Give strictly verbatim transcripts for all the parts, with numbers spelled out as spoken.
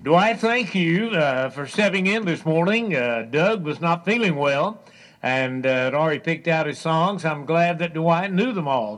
Dwight, thank you uh, for stepping in this morning. Uh, Doug was not feeling well and uh, had already picked out his songs. I'm glad that Dwight knew them all.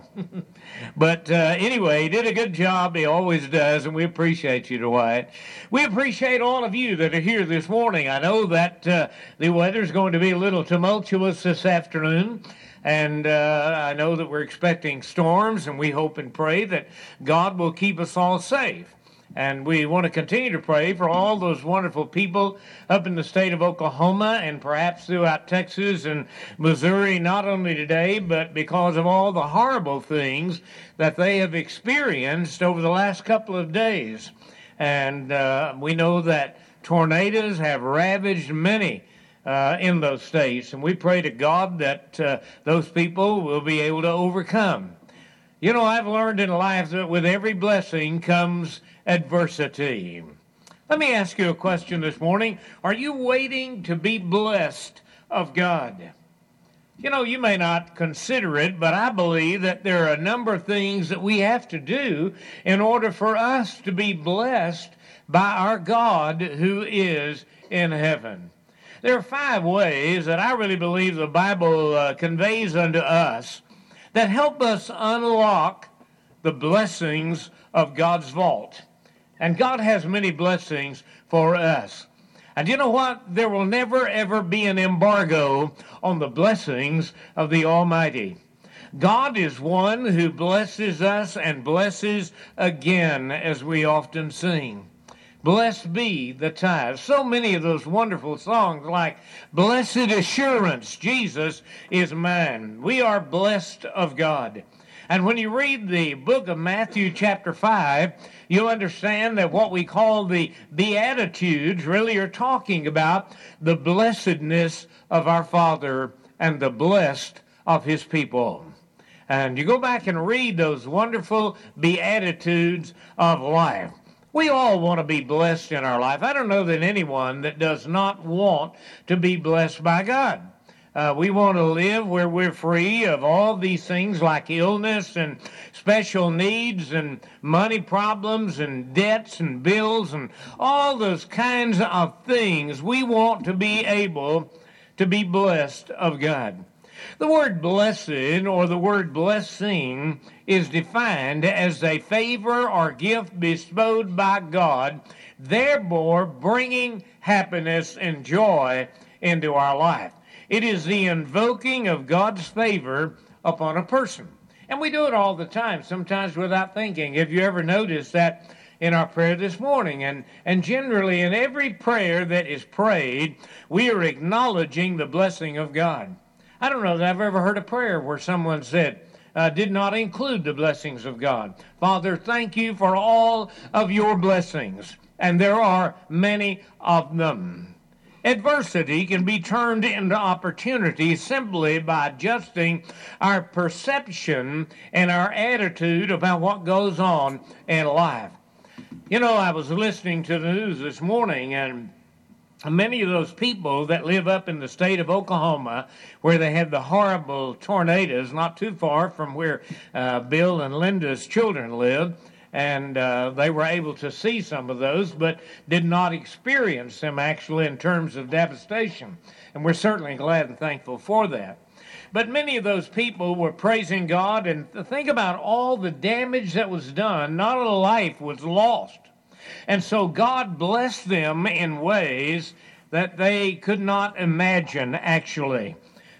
But uh, anyway, he did a good job. He always does, and we appreciate you, Dwight. We appreciate all of you that are here this morning. I know that uh, the weather's going to be a little tumultuous this afternoon. And uh, I know that we're expecting storms, and we hope and pray that God will keep us all safe. And we want to continue to pray for all those wonderful people up in the state of Oklahoma and perhaps throughout Texas and Missouri, not only today, but because of all the horrible things that they have experienced over the last couple of days. And uh, we know that tornadoes have ravaged many uh, in those states. And we pray to God that uh, those people will be able to overcome. You know, I've learned in life that with every blessing comes adversity. Let me ask you a question this morning. Are you waiting to be blessed of God? You know, you may not consider it, but I believe that there are a number of things that we have to do in order for us to be blessed by our God who is in heaven. There are five ways that I really believe the Bible uh, conveys unto us that help us unlock the blessings of God's vault. And God has many blessings for us. And you know what? There will never, ever be an embargo on the blessings of the Almighty. God is one who blesses us and blesses again, as we often sing. Blessed be the tithe. So many of those wonderful songs like Blessed Assurance, Jesus is mine. We are blessed of God. And when you read the book of Matthew chapter five, you'll understand that what we call the Beatitudes really are talking about the blessedness of our Father and the blessed of his people. And you go back and read those wonderful Beatitudes of life. We all want to be blessed in our life. I don't know that anyone that does not want to be blessed by God. Uh, we want to live where we're free of all these things like illness and special needs and money problems and debts and bills and all those kinds of things. We want to be able to be blessed of God. The word blessed or the word blessing is defined as a favor or gift bestowed by God, thereby bringing happiness and joy into our life. It is the invoking of God's favor upon a person. And we do it all the time, sometimes without thinking. Have you ever noticed that in our prayer this morning? And, and generally in every prayer that is prayed, we are acknowledging the blessing of God. I don't know that I've ever heard a prayer where someone said, uh, did not include the blessings of God. Father, thank you for all of your blessings. And there are many of them. Adversity can be turned into opportunity simply by adjusting our perception and our attitude about what goes on in life. You know, I was listening to the news this morning, and many of those people that live up in the state of Oklahoma, where they had the horrible tornadoes not too far from where uh, Bill and Linda's children live, and uh, they were able to see some of those, but did not experience them actually in terms of devastation. And we're certainly glad and thankful for that. But many of those people were praising God, and think about all the damage that was done. Not a life was lost. And so God blessed them in ways that they could not imagine, actually.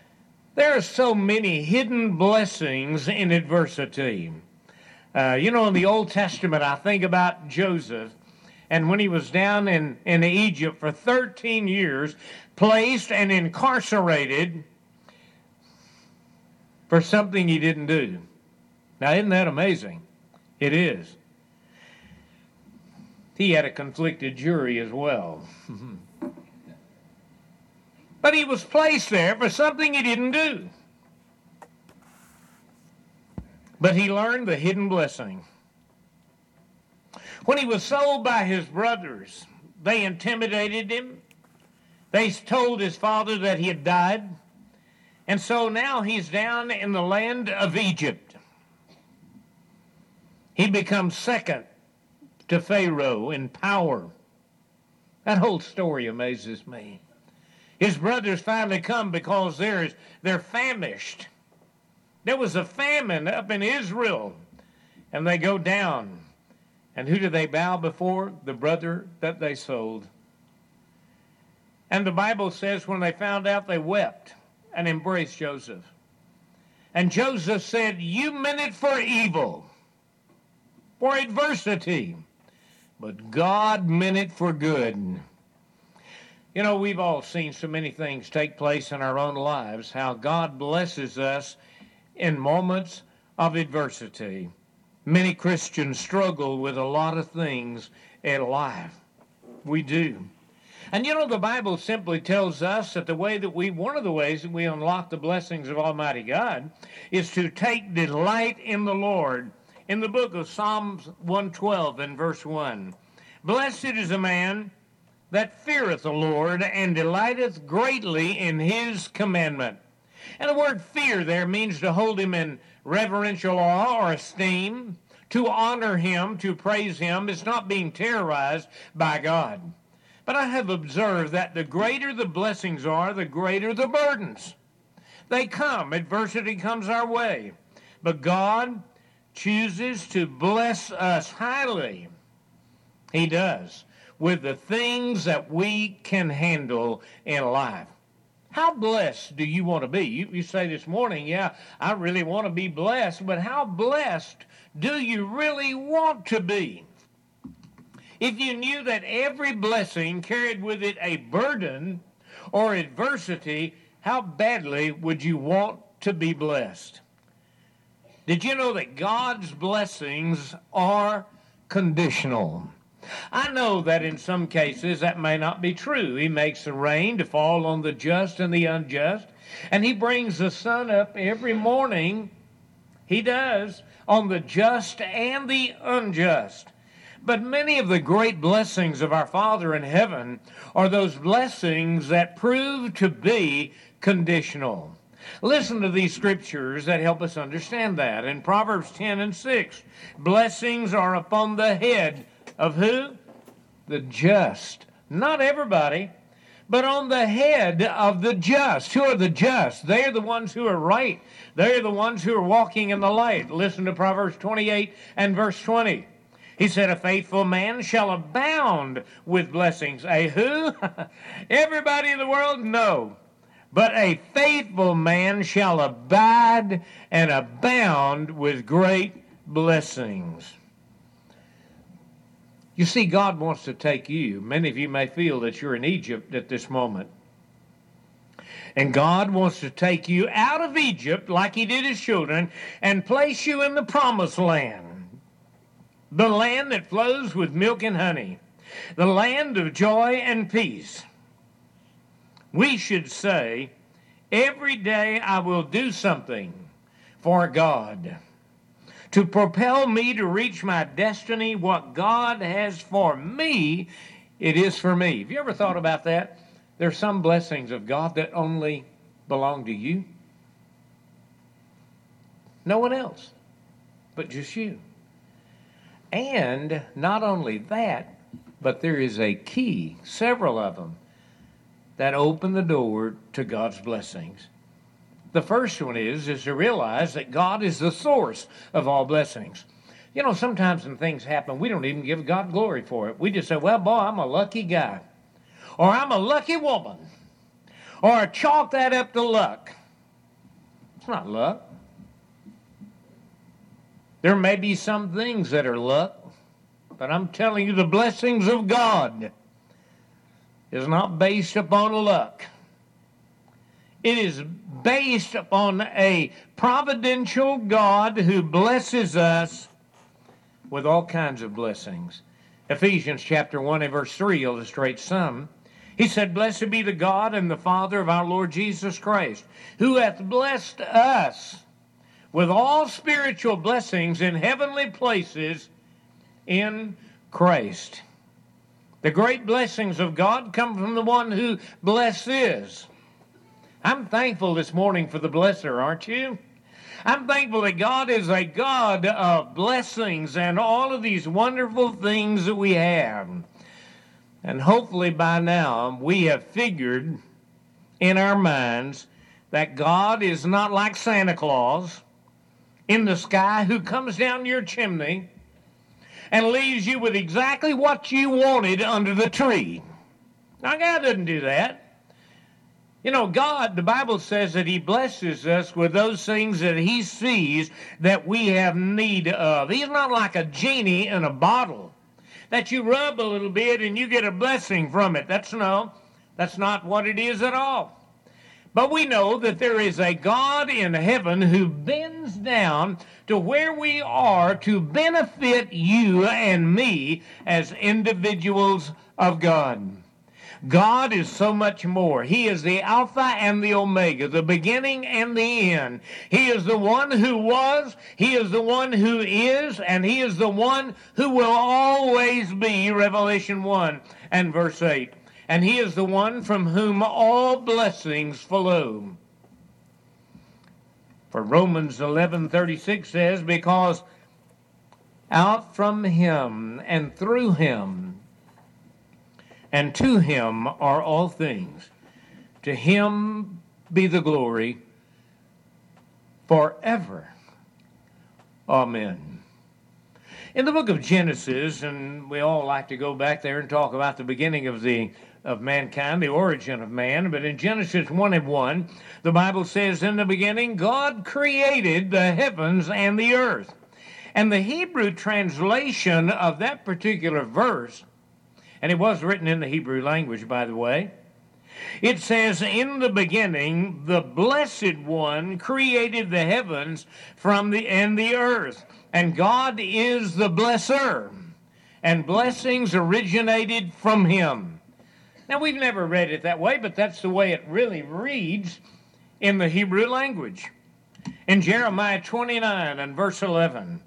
There are so many hidden blessings in adversity. Uh, you know, in the Old Testament, I think about Joseph, and when he was down in, in Egypt for thirteen years, placed and incarcerated for something he didn't do. Now, isn't that amazing? It is. He had a conflicted jury as well. But he was placed there for something he didn't do. But he learned the hidden blessing. When he was sold by his brothers, they intimidated him. They told his father that he had died. And so now he's down in the land of Egypt. He becomes second to Pharaoh in power. That whole story amazes me. His brothers finally come because they're, they're famished. There was a famine up in Israel, and they go down. And who do they bow before? The brother that they sold. And the Bible says when they found out, they wept and embraced Joseph. And Joseph said, you meant it for evil, for adversity, but God meant it for good. You know, we've all seen so many things take place in our own lives, how God blesses us in moments of adversity. Many Christians struggle with a lot of things in life. We do. And you know, the Bible simply tells us that the way that we, one of the ways that we unlock the blessings of Almighty God is to take delight in the Lord. In the book of Psalms one twelve and verse one, blessed is a man that feareth the Lord and delighteth greatly in his commandment. And the word fear there means to hold him in reverential awe or esteem, to honor him, to praise him. It's not being terrorized by God. But I have observed that the greater the blessings are, the greater the burdens. They come. Adversity comes our way. But God chooses to bless us highly. He does. With the things that we can handle in life. How blessed do you want to be? You, you say this morning, yeah, I really want to be blessed, but how blessed do you really want to be? If you knew that every blessing carried with it a burden or adversity, how badly would you want to be blessed? Did you know that God's blessings are conditional? I know that in some cases that may not be true. He makes the rain to fall on the just and the unjust, and he brings the sun up every morning. He does, on the just and the unjust. But many of the great blessings of our Father in heaven are those blessings that prove to be conditional. Listen to these scriptures that help us understand that. In Proverbs ten and six, blessings are upon the head of who? The just. Not everybody, but on the head of the just. Who are the just? They're the ones who are right. They're the ones who are walking in the light. Listen to Proverbs twenty-eight and verse twenty. He said, a faithful man shall abound with blessings. A who? Everybody in the world? No. But a faithful man shall abide and abound with great blessings. You see, God wants to take you. Many of you may feel that you're in Egypt at this moment. And God wants to take you out of Egypt like he did his children and place you in the promised land. The land that flows with milk and honey. The land of joy and peace. We should say, every day I will do something for God to propel me to reach my destiny. What God has for me, it is for me. Have you ever thought about that? There are some blessings of God that only belong to you. No one else, but just you. And not only that, but there is a key, several of them, that open the door to God's blessings. The first one is, is to realize that God is the source of all blessings. You know, sometimes when things happen, we don't even give God glory for it. We just say, well, boy, I'm a lucky guy. Or I'm a lucky woman. Or chalk that up to luck. It's not luck. There may be some things that are luck, but I'm telling you the blessings of God is not based upon luck. It is based upon a providential God who blesses us with all kinds of blessings. Ephesians chapter one and verse three illustrates some. He said, blessed be the God and the Father of our Lord Jesus Christ, who hath blessed us with all spiritual blessings in heavenly places in Christ. The great blessings of God come from the one who blesses. I'm thankful this morning for the blesser, aren't you? I'm thankful that God is a God of blessings and all of these wonderful things that we have. And hopefully by now we have figured in our minds that God is not like Santa Claus in the sky who comes down your chimney and leaves you with exactly what you wanted under the tree. Now, God doesn't do that. You know, God, the Bible says that He blesses us with those things that He sees that we have need of. He's not like a genie in a bottle that you rub a little bit and you get a blessing from it. That's no, that's not what it is at all. But we know that there is a God in heaven who bends down to where we are to benefit you and me as individuals of God. God is so much more. He is the Alpha and the Omega, the beginning and the end. He is the one who was, He is the one who is, and He is the one who will always be, Revelation one and verse eight. And He is the one from whom all blessings flow. For Romans eleven thirty-six says, because out from Him and through Him and to Him are all things. To Him be the glory forever. Amen. In the book of Genesis, and we all like to go back there and talk about the beginning of the of mankind, the origin of man, but in Genesis one and one, the Bible says, in the beginning, God created the heavens and the earth. And the Hebrew translation of that particular verse, and it was written in the Hebrew language, by the way, it says, in the beginning, the Blessed One created the heavens from the and the earth, and God is the blesser, and blessings originated from Him. Now, we've never read it that way, but that's the way it really reads in the Hebrew language. In Jeremiah twenty-nine and verse eleven,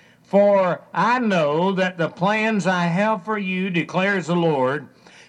for I know that the plans I have for you, declares the Lord,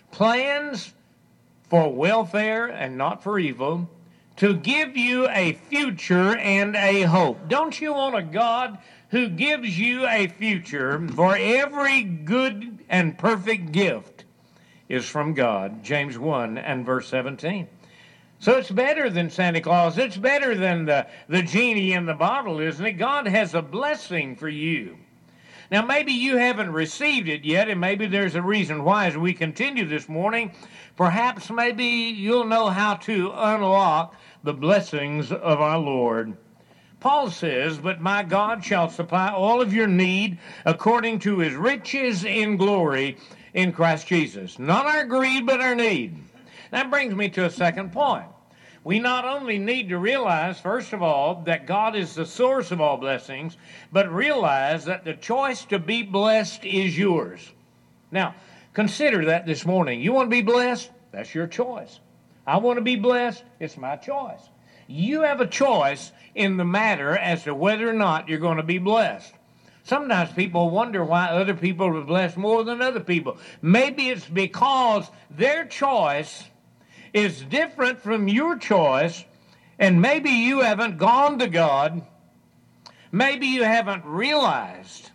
plans for welfare and not for evil, to give you a future and a hope. Don't you want a God who gives you a future? For every good and perfect gift is from God. James one and verse seventeen. So it's better than Santa Claus. It's better than the, the genie in the bottle, isn't it? God has a blessing for you. Now, maybe you haven't received it yet, and maybe there's a reason why. As we continue this morning, perhaps maybe you'll know how to unlock the blessings of our Lord. Paul says, but my God shall supply all of your need according to His riches in glory in Christ Jesus. Not our greed, but our need. That brings me to a second point. We not only need to realize, first of all, that God is the source of all blessings, but realize that the choice to be blessed is yours. Now, consider that this morning. You want to be blessed? That's your choice. I want to be blessed? It's my choice. You have a choice in the matter as to whether or not you're going to be blessed. Sometimes people wonder why other people are blessed more than other people. Maybe it's because their choice is different from your choice, and maybe you haven't gone to God. Maybe you haven't realized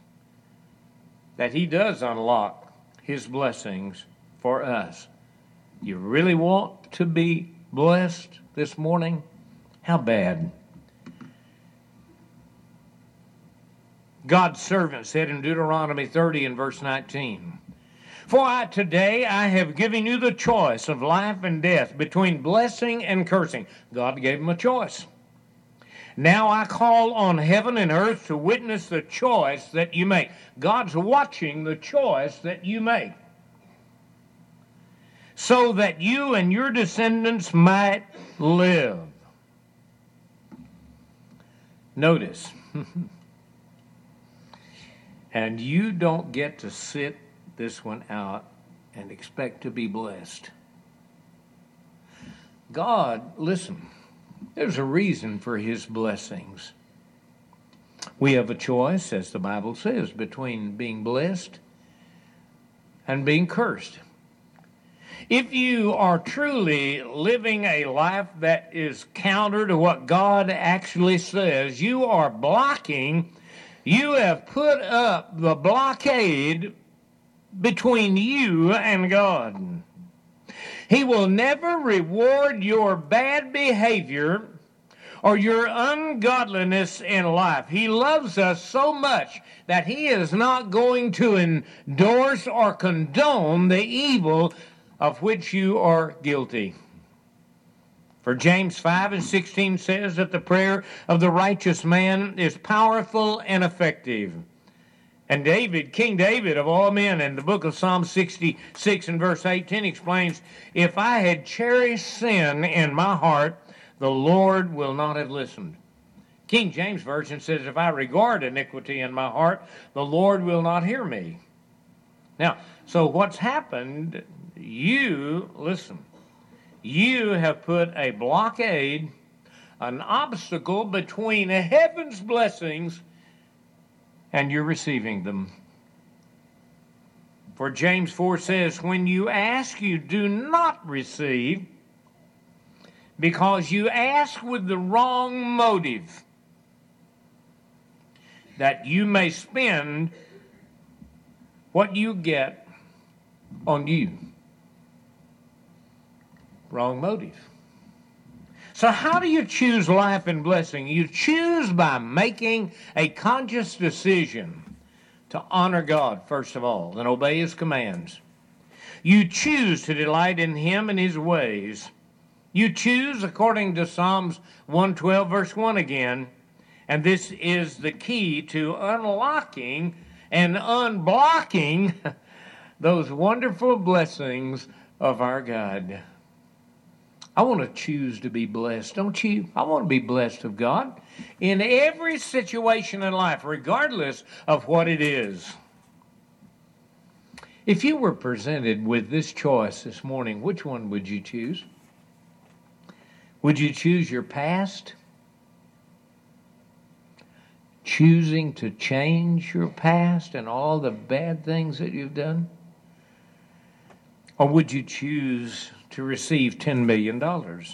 that He does unlock His blessings for us. You really want to be blessed this morning? How bad? God's servant said in Deuteronomy thirty and verse nineteen, for I, today I have given you the choice of life and death, between blessing and cursing. God gave him a choice. Now I call on heaven and earth to witness the choice that you make. God's watching the choice that you make, so that you and your descendants might live. Notice, and you don't get to sit this one out and expect to be blessed. God, listen, there's a reason for His blessings. We have a choice, as the Bible says, between being blessed and being cursed. If you are truly living a life that is counter to what God actually says, you are blocking, you have put up the blockade between you and God. He will never reward your bad behavior or your ungodliness in life. He loves us so much that he is not going to endorse or condone the evil of which you are guilty. For James five and sixteen says that the prayer of the righteous man is powerful and effective. And David, King David of all men, in the book of Psalm sixty-six and verse eighteen explains, if I had cherished sin in my heart, the Lord will not have listened. King James Version says, if I regard iniquity in my heart, the Lord will not hear me. Now, so what's happened, you, listen, you have put a blockade, an obstacle between heaven's blessings and you're receiving them. For James four says, when you ask, you do not receive, because you ask with the wrong motive, that you may spend what you get on you. Wrong motive. So how do you choose life and blessing? You choose by making a conscious decision to honor God, first of all, and obey his commands. You choose to delight in him and his ways. You choose, according to Psalms one twelve, verse one again, and this is the key to unlocking and unblocking those wonderful blessings of our God. I want to choose to be blessed, don't you? I want to be blessed of God in every situation in life, regardless of what it is. If you were presented with this choice this morning, which one would you choose? Would you choose your past? Choosing to change your past and all the bad things that you've done? Or would you choose to receive ten million dollars?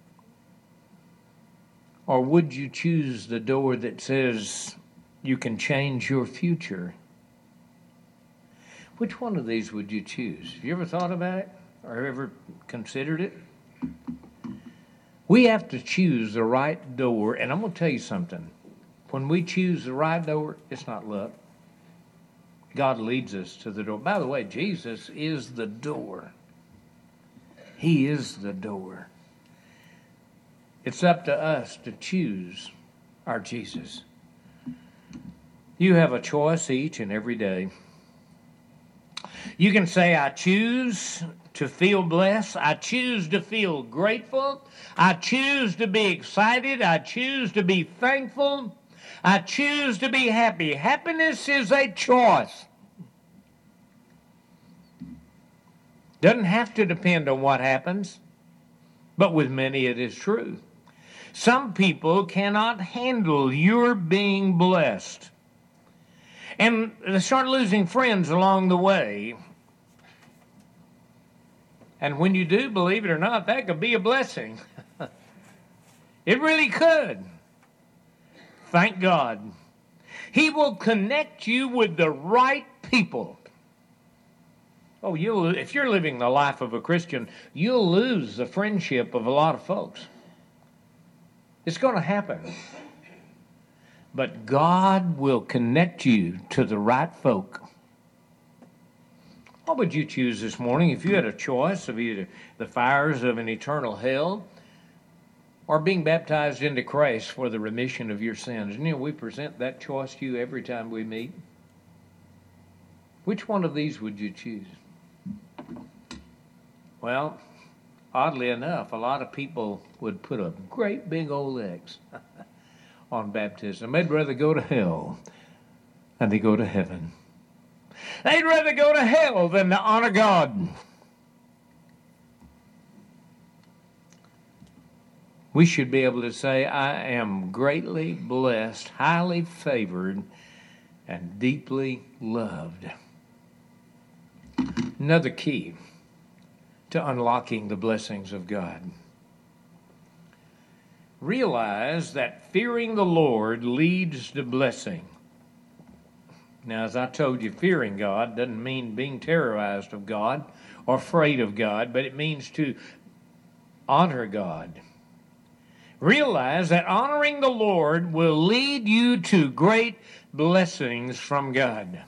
Or would you choose the door that says you can change your future? Which one of these would you choose? Have you ever thought about it or ever considered it? We have to choose the right door, and I'm going to tell you something. When we choose the right door, it's not luck. God leads us to the door. By the way, Jesus is the door. He is the door. It's up to us to choose our Jesus. You have a choice each and every day. You can say, I choose to feel blessed. I choose to feel grateful. I choose to be excited. I choose to be thankful. I choose to be happy. Happiness is a choice. Doesn't have to depend on what happens, but with many it is true. Some people cannot handle your being blessed, and they start losing friends along the way. And when you do, believe it or not, that could be a blessing. It really could. Thank God. He will connect you with the right people. Oh, you'll, if you're living the life of a Christian, you'll lose the friendship of a lot of folks. It's going to happen. But God will connect you to the right folk. What would you choose this morning if you had a choice of either the fires of an eternal hell or being baptized into Christ for the remission of your sins? And you know, we present that choice to you every time we meet. Which one of these would you choose? Well, oddly enough, a lot of people would put a great big old X on baptism. They'd rather go to hell than they go to heaven. They'd rather go to hell than to honor God. We should be able to say, I am greatly blessed, highly favored, and deeply loved. Another key to unlocking the blessings of God. Realize that fearing the Lord leads to blessing. Now, as I told you, fearing God doesn't mean being terrorized of God or afraid of God, but it means to honor God. Realize that honoring the Lord will lead you to great blessings from God.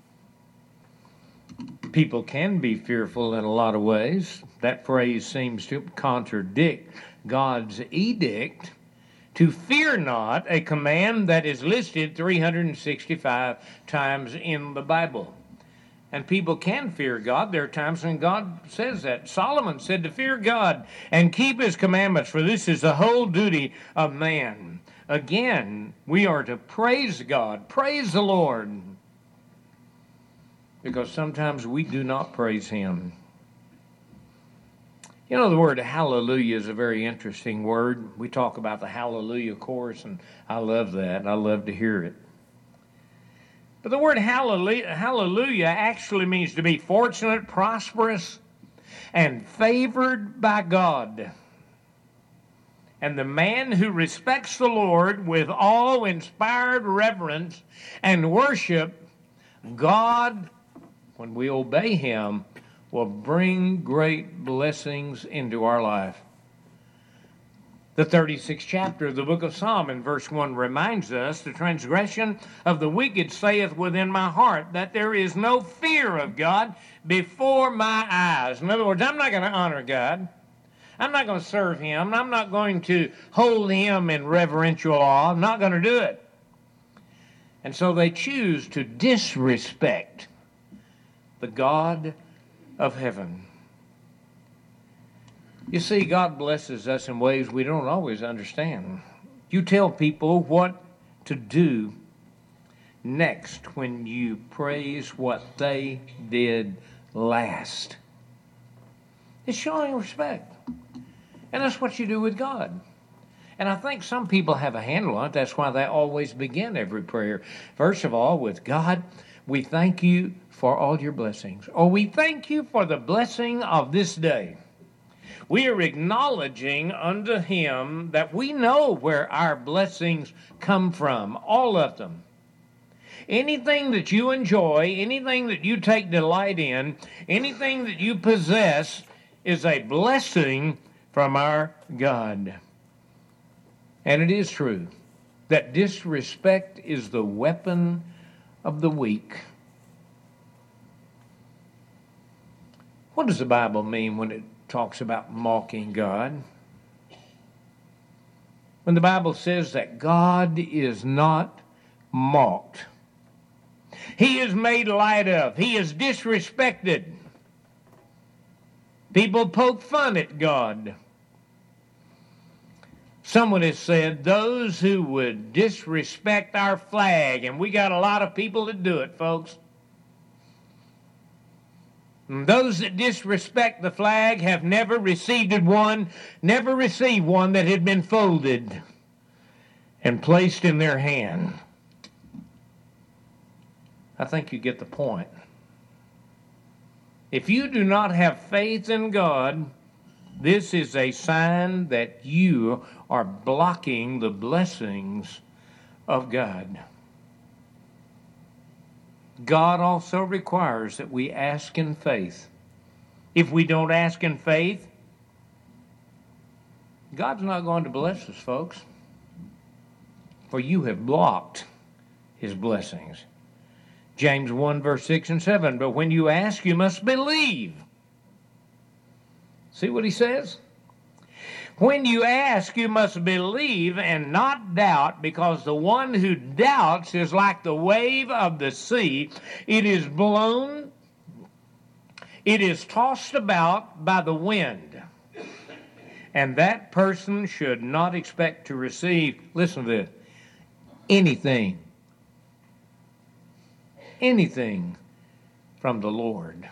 People can be fearful in a lot of ways. That phrase seems to contradict God's edict to fear not, a command that is listed three hundred sixty-five times in the Bible. And people can fear God. There are times when God says that. Solomon said to fear God and keep his commandments, for this is the whole duty of man. Again, we are to praise God, praise the Lord, because sometimes we do not praise him. You know, the word hallelujah is a very interesting word. We talk about the hallelujah chorus, and I love that. I love to hear it. But the word hallelujah, hallelujah actually means to be fortunate, prosperous, and favored by God. And the man who respects the Lord with awe-inspired reverence and worship God, when we obey him, will bring great blessings into our life. The thirty-sixth chapter of the book of Psalm in verse one reminds us, the transgression of the wicked saith within my heart that there is no fear of God before my eyes. In other words, I'm not going to honor God. I'm not going to serve him. I'm not going to hold him in reverential awe. I'm not going to do it. And so they choose to disrespect the God of heaven. You see, God blesses us in ways we don't always understand. You tell people what to do next when you praise what they did last. It's showing respect. And that's what you do with God. And I think some people have a handle on it. That's why they always begin every prayer. First of all, with God, we thank you for all your blessings. Or we thank you for the blessing of this day. We are acknowledging unto him that we know where our blessings come from, all of them. Anything that you enjoy, anything that you take delight in, anything that you possess is a blessing from our God. And it is true that disrespect is the weapon of the weak. What does the Bible mean when it talks about mocking God? When the Bible says that God is not mocked, he is made light of, he is disrespected. People poke fun at God. Someone has said those who would disrespect our flag, and we got a lot of people that do it, folks. And those that disrespect the flag have never received one, never received one that had been folded and placed in their hand. I think you get the point. If you do not have faith in God, this is a sign that you are blocking the blessings of God. God also requires that we ask in faith. If we don't ask in faith, God's not going to bless us, folks. For you have blocked his blessings. James one, verse six and seven, but when you ask, you must believe. See what he says? When you ask, you must believe and not doubt, because the one who doubts is like the wave of the sea. It is blown, it is tossed about by the wind. And that person should not expect to receive, listen to this, anything, anything from the Lord.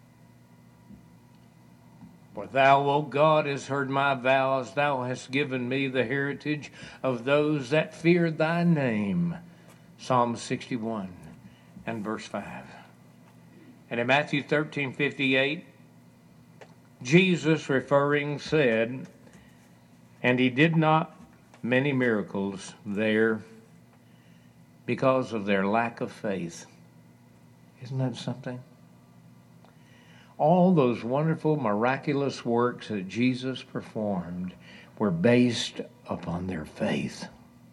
For thou, O God, hast heard my vows. Thou hast given me the heritage of those that fear thy name. Psalm sixty-one and verse five. And in Matthew thirteen fifty-eight, Jesus referring said, and he did not many miracles there because of their lack of faith. Isn't that something? All those wonderful, miraculous works that Jesus performed were based upon their faith.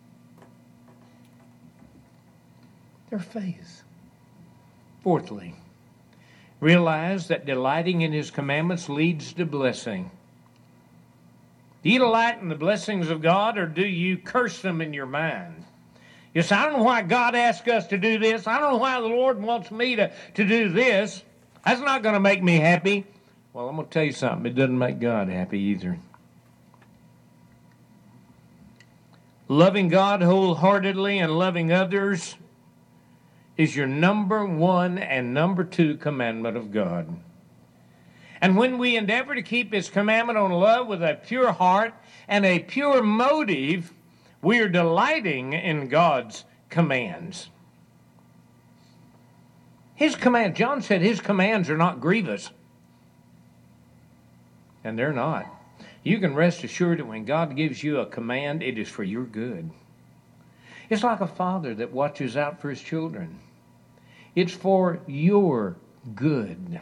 Their faith. Fourthly, realize that delighting in His commandments leads to blessing. Do you delight in the blessings of God, or do you curse them in your mind? You say, I don't know why God asked us to do this. I don't know why the Lord wants me to, to do this. That's not going to make me happy. Well, I'm going to tell you something. It doesn't make God happy either. Loving God wholeheartedly and loving others is your number one and number two commandment of God. And when we endeavor to keep His commandment on love with a pure heart and a pure motive, we are delighting in God's commands. His command, John said His commands are not grievous. And they're not. You can rest assured that when God gives you a command, it is for your good. It's like a father that watches out for his children. It's for your good.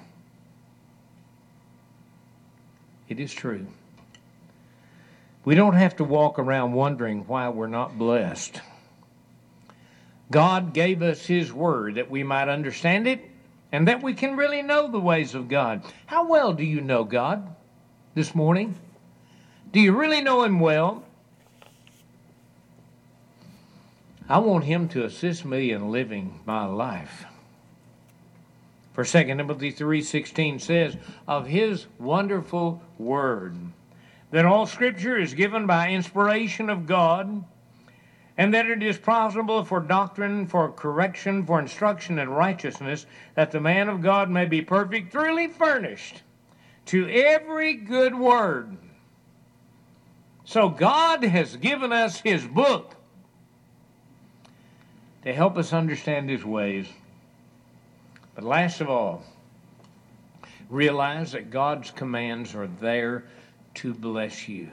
It is true. We don't have to walk around wondering why we're not blessed. God gave us His word that we might understand it and that we can really know the ways of God. How well do you know God this morning? Do you really know Him well? I want Him to assist me in living my life. For Second Timothy three sixteen says, of His wonderful word, that all Scripture is given by inspiration of God, and that it is profitable for doctrine, for correction, for instruction in righteousness, that the man of God may be perfect, thoroughly furnished to every good word. So God has given us His book to help us understand His ways. But last of all, realize that God's commands are there to bless you.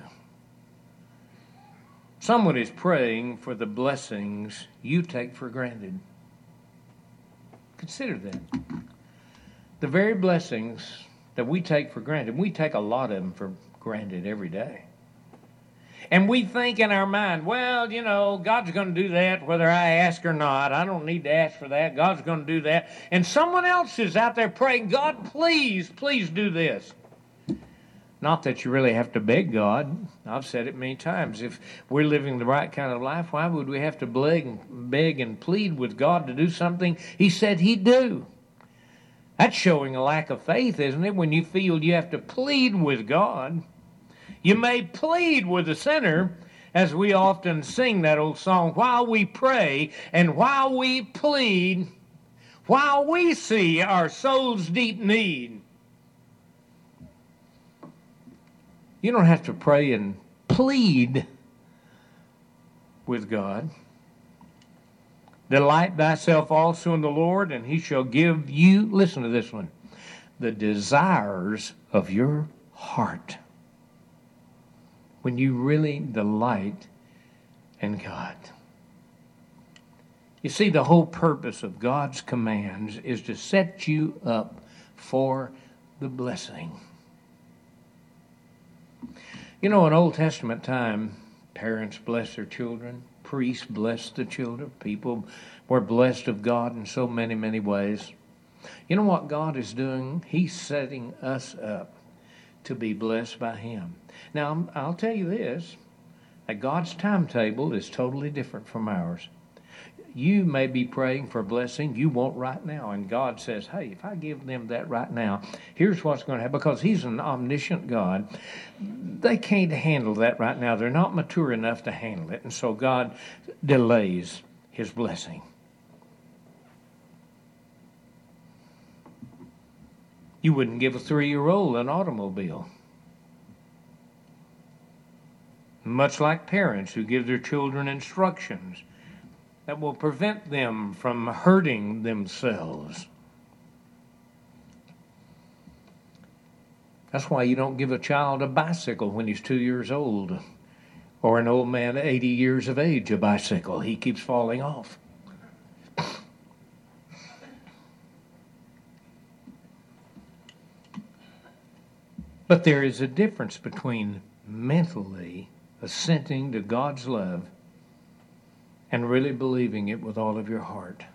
Someone is praying for the blessings you take for granted. Consider that. The very blessings that we take for granted, we take a lot of them for granted every day. And we think in our mind, well, you know, God's going to do that whether I ask or not. I don't need to ask for that. God's going to do that. And someone else is out there praying, God, please, please do this. Not that you really have to beg God. I've said it many times. If we're living the right kind of life, why would we have to beg, beg and plead with God to do something He said He'd do? That's showing a lack of faith, isn't it, when you feel you have to plead with God? You may plead with the sinner, as we often sing that old song, while we pray and while we plead, while we see our soul's deep need. You don't have to pray and plead with God. Delight thyself also in the Lord, and He shall give you, listen to this one, the desires of your heart. When you really delight in God. You see, the whole purpose of God's commands is to set you up for the blessing. You know, in Old Testament time, parents blessed their children, priests blessed the children, people were blessed of God in so many, many ways. You know what God is doing? He's setting us up to be blessed by Him. Now, I'll tell you this, that God's timetable is totally different from ours. You may be praying for a blessing you want right now, and God says, hey, if I give them that right now, here's what's going to happen. Because He's an omniscient God, they can't handle that right now. They're not mature enough to handle it, and so God delays His blessing. You wouldn't give a three-year-old an automobile. Much like parents who give their children instructions that will prevent them from hurting themselves. That's why you don't give a child a bicycle when he's two years old, or an old man eighty years of age a bicycle. He keeps falling off. But there is a difference between mentally assenting to God's love and really believing it with all of your heart.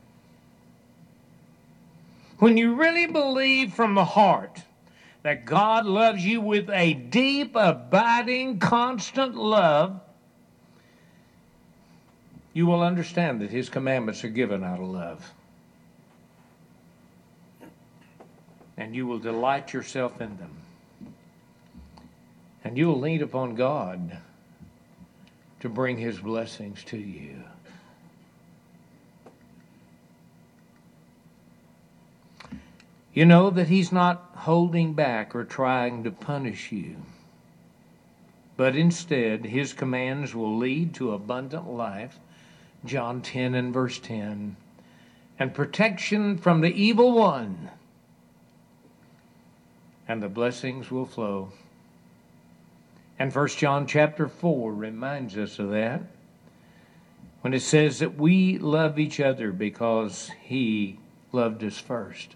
When you really believe from the heart that God loves you with a deep, abiding, constant love, you will understand that His commandments are given out of love. And you will delight yourself in them. And you will lean upon God to bring His blessings to you. You know that He's not holding back or trying to punish you, but instead His commands will lead to abundant life, John ten and verse ten, and protection from the evil one, and the blessings will flow. And First John chapter four reminds us of that, when it says that we love each other because He loved us first.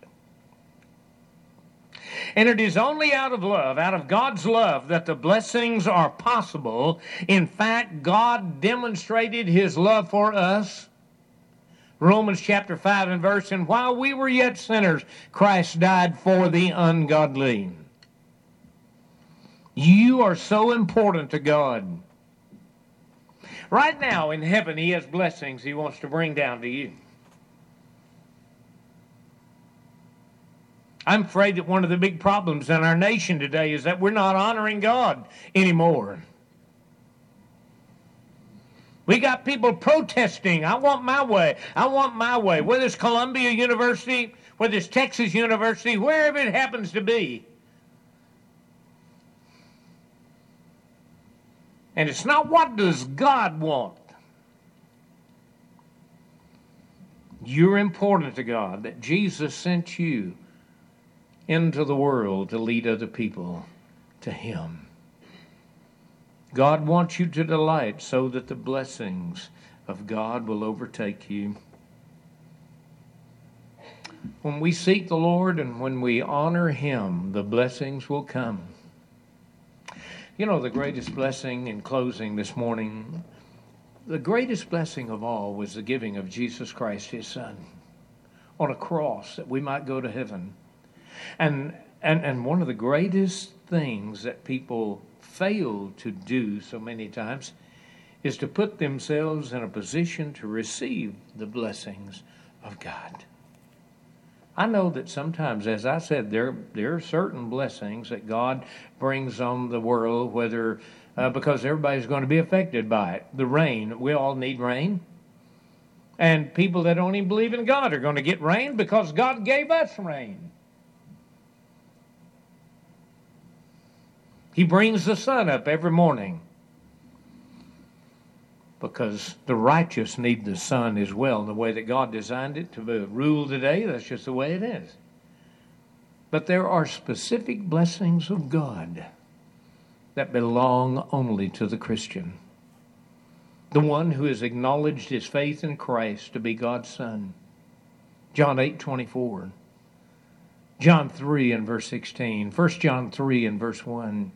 And it is only out of love, out of God's love, that the blessings are possible. In fact, God demonstrated His love for us. Romans chapter five and verse, and while we were yet sinners, Christ died for the ungodly. You are so important to God. Right now in heaven, He has blessings He wants to bring down to you. I'm afraid that one of the big problems in our nation today is that we're not honoring God anymore. We got people protesting, I want my way, I want my way. Whether it's Columbia University, whether it's Texas University, wherever it happens to be. And it's not what does God want. You're important to God, that Jesus sent you into the world to lead other people to Him. God wants you to delight so that the blessings of God will overtake you. When we seek the Lord and when we honor Him, the blessings will come. You know, the greatest blessing, in closing this morning, the greatest blessing of all was the giving of Jesus Christ, His Son, on a cross that we might go to heaven. And, and, and one of the greatest things that people fail to do so many times is to put themselves in a position to receive the blessings of God. I know that sometimes, as I said, there, there are certain blessings that God brings on the world, whether uh, because everybody's going to be affected by it. The rain, we all need rain. And people that don't even believe in God are going to get rain because God gave us rain. He brings the sun up every morning because the righteous need the sun as well. The way that God designed it to rule today, that's just the way it is. But there are specific blessings of God that belong only to the Christian. The one who has acknowledged his faith in Christ to be God's Son. John eight twenty-four. John three and verse sixteen. First John three and verse one.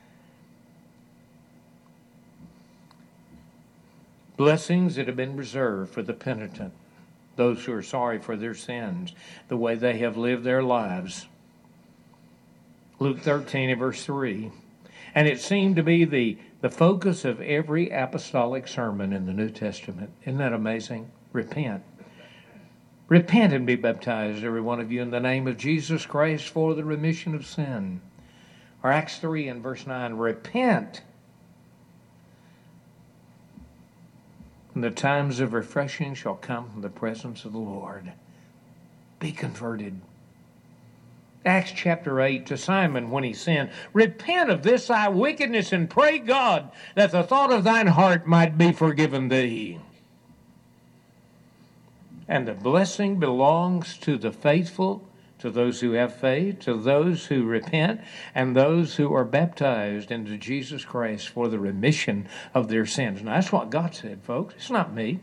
Blessings that have been reserved for the penitent, those who are sorry for their sins, the way they have lived their lives. Luke thirteen and verse three. And it seemed to be the, the focus of every apostolic sermon in the New Testament. Isn't that amazing? Repent. Repent and be baptized, every one of you, in the name of Jesus Christ for the remission of sin. Or Acts three and verse nine. Repent. And the times of refreshing shall come from the presence of the Lord. Be converted. Acts chapter eight, to Simon when he sinned, repent of this thy wickedness and pray God that the thought of thine heart might be forgiven thee. And the blessing belongs to the faithful, to those who have faith, to those who repent, and those who are baptized into Jesus Christ for the remission of their sins. Now, that's what God said, folks. It's not me.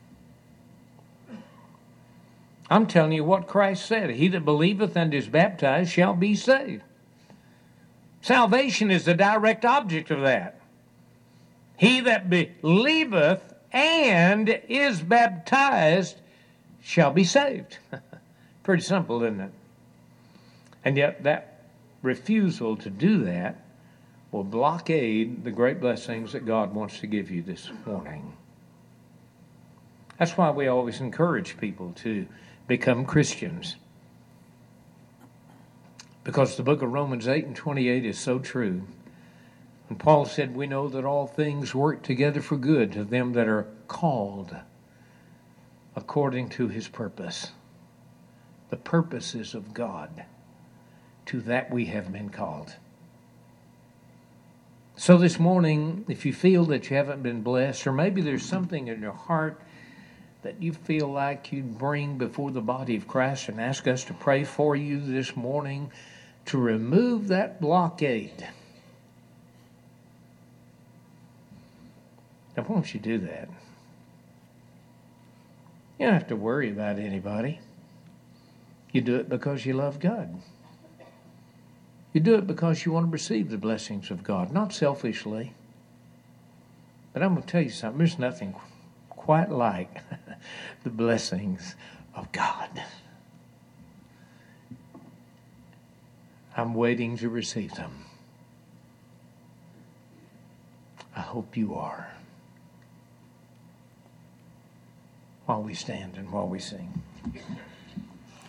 I'm telling you what Christ said. He that believeth and is baptized shall be saved. Salvation is the direct object of that. He that believeth and is baptized shall be saved. Pretty simple, isn't it? And yet that refusal to do that will blockade the great blessings that God wants to give you this morning. That's why we always encourage people to become Christians. Because the book of Romans eight and twenty-eight is so true. And Paul said, we know that all things work together for good to them that are called according to his purpose. The purposes of God. To that we have been called. So this morning, if you feel that you haven't been blessed, or maybe there's something in your heart that you feel like you'd bring before the body of Christ and ask us to pray for you this morning to remove that blockade. Now, why don't you do that? You don't have to worry about anybody. You do it because you love God. You do it because you want to receive the blessings of God, not selfishly. But I'm going to tell you something. There's nothing quite like the blessings of God. I'm waiting to receive them. I hope you are. While we stand and while we sing.